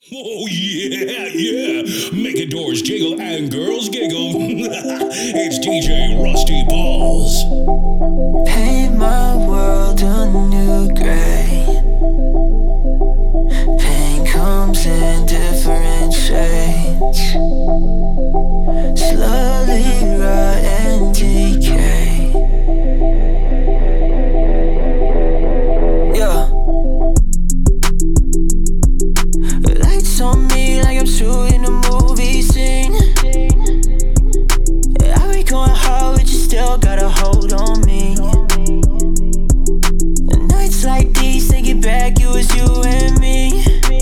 Oh, yeah, yeah. Making doors jiggle and girls giggle. It's DJ Rusty Balls. Paint my world a new gray. Pain comes in different shades. Slowly rot and decay. Yeah. Lights on me like I'm shooting a movie scene. I be going hard, but you still got a hold on me. And nights like these, take it back, it was you and me.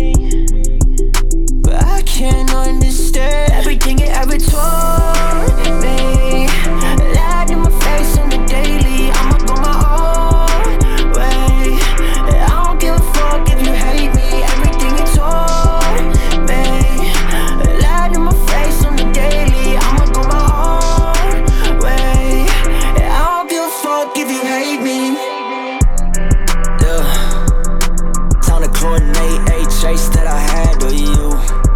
But I can't understand everything you ever told me. Lied in my face on the daily, I'ma go my own way. I don't give a fuck if you hate me, everything you told me. Lied in my face on the daily, I'ma go my own way. I don't give a fuck if you hate me. Yeah. Time to coordinate a chase that I had of you.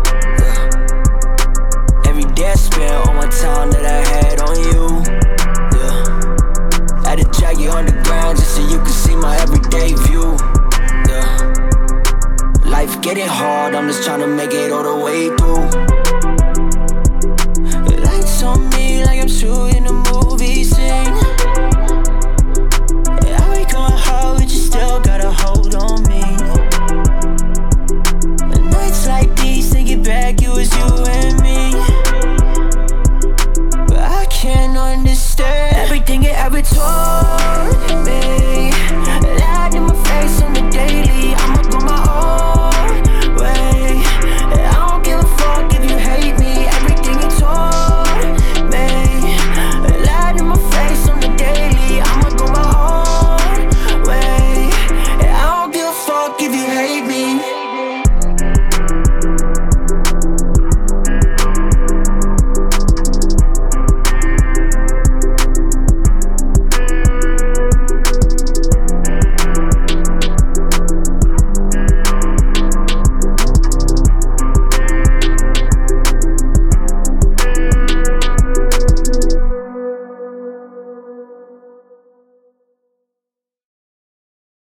Yeah. Every day I spent all my time that I had on you. Yeah. Had to drag you on the ground just so you could see my everyday view. Yeah. Life getting hard, I'm just trying to make it all the way through. Lights on me like I'm shooting a movie scene. I be going hard, but you still got a hold